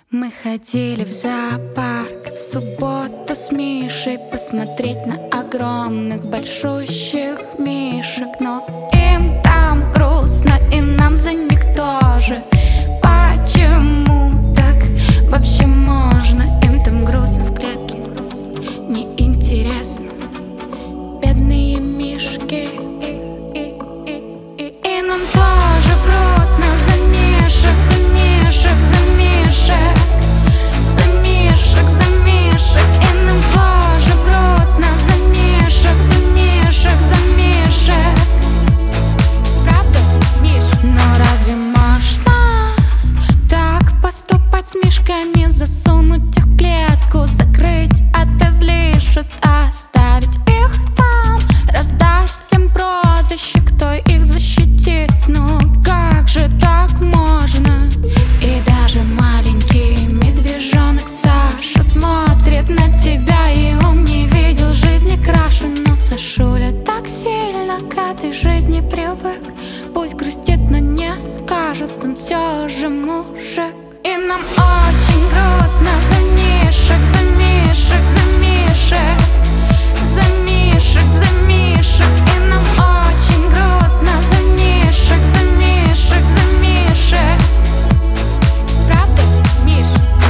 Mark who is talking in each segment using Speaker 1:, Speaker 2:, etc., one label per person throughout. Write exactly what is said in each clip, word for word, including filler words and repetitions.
Speaker 1: Мы ходили в зоопарк в субботу с Мишей посмотреть на огромных большущих мишек. Но им там грустно, и нам за них тоже. Почему так вообще можно? Им там грустно в клетке, неинтересно. Бедные мишки. И нам тоже грустно за мишек, за мишек, за мишек, за мишек, за мишек. И нам тоже грустно за мишек, за мишек, за мишек. Правда, Миш? Но разве можно так поступать с мишками? Засунуть их в клетку, закрыть от излишеств, оставить их там, раздать всем прозвище, кто их защитит? Ну как же так можно? И даже маленький медвежонок Саша смотрит на тебя, и он не видел жизни краше. Но Сашуля так сильно к этой жизни привык, пусть грустит, но не скажет, он все же мужик. И нам очень грустно за мишек, за мишек, за мишек, за мишек, за мишек. И нам очень грустно за мишек, за мишек, за мишек. Правда, Миш?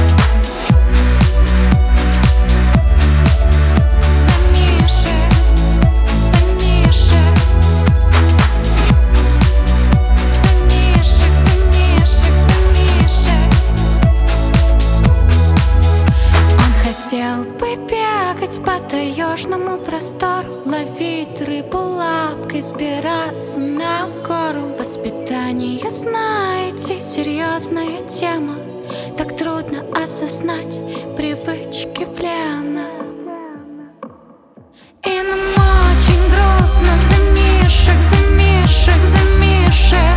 Speaker 1: За мишек, за мишек, за мишек, за мишек, за мишек. Он хотел бы бегать по таежному простору, ловить рыбу лапкой, сбираться на гору. Воспитание, знаете, серьезная тема. Так трудно осознать привычки плена. И нам очень грустно за мишек, за мишек, за мишек.